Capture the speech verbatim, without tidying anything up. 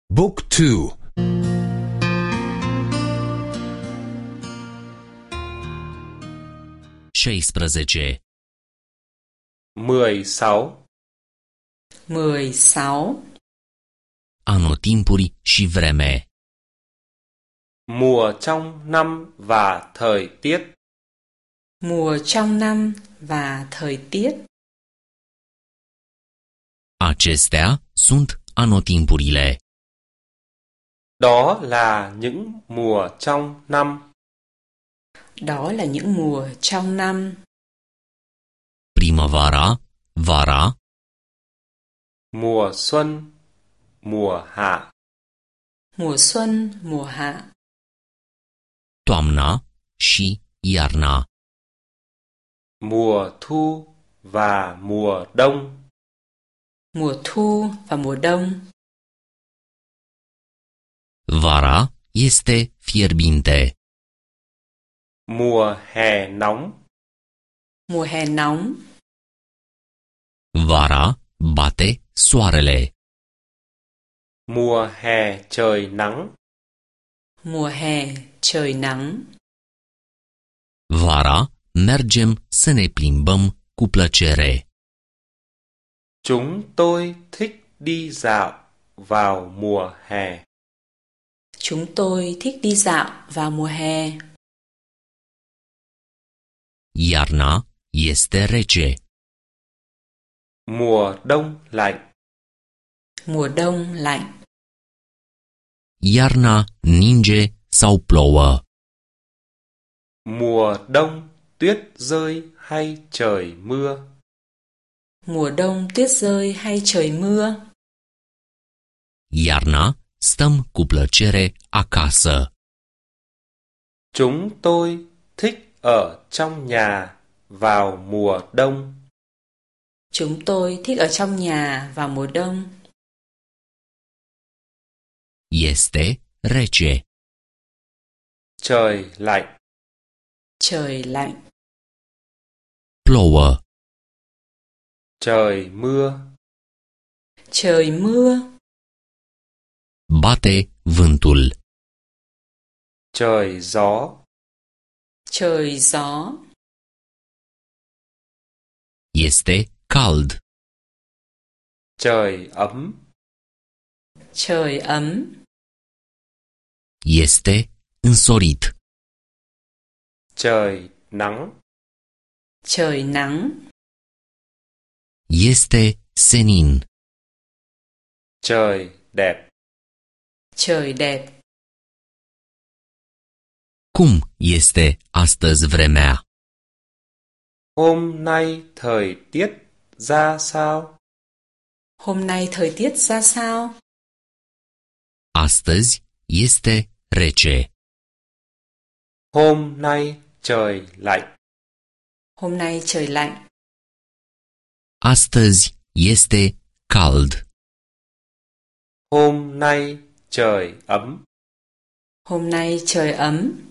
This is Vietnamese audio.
Book two. șaisprezece. mười sáu. mười sáu. Anotimpuri și vreme. Mùa trong năm và thời tiết. Mùa trong năm và thời tiết. Acestea sunt anotimpurile. Đó là những mùa trong năm. Đó là những mùa trong năm. Primăvara, vara, Mùa xuân, mùa hạ. Mùa xuân, mùa hạ. toamna și iarna. Mùa thu và mùa đông. Mùa thu và mùa đông. Vara este fierbinte. Mùa hè nóng. Mùa hè nóng. Vara bate soarele. Mùa hè trời nắng. Mùa hè trời nắng. Vara mergem să ne plimbăm cu plăcere. Chúng tôi thích đi dạo vào mùa hè. Chúng tôi thích đi dạo vào mùa hè. Iarna este rece. Mùa đông lạnh. Mùa đông lạnh. Iarna ninge sau plouă. Mùa đông tuyết rơi hay trời mưa. Mùa đông tuyết rơi hay trời mưa. Iarna stăm cu plăcere acasă. Chúng tôi thích ở trong nhà vào mùa đông. Chúng tôi thích ở trong nhà vào mùa đông. Este rece. Trời lạnh. Trời lạnh. Plouă. Trời mưa. Trời mưa. Bate vântul. Trời gió. Trời gió. Este cald. Trời ấm. Trời ấm. Este însorit. Trời nắng. Trời nắng. Este senin. Trời đẹp. Trời đẹp. Cum este astăzi vremea? Hôm nay thời tiết ra sao? Hôm nay thời tiết ra sao? Astăzi este rece. Hôm nay trời lạnh. Hôm nay trời lạnh. Astăzi este cald. Hôm nay trời ấm. Hôm nay trời ấm.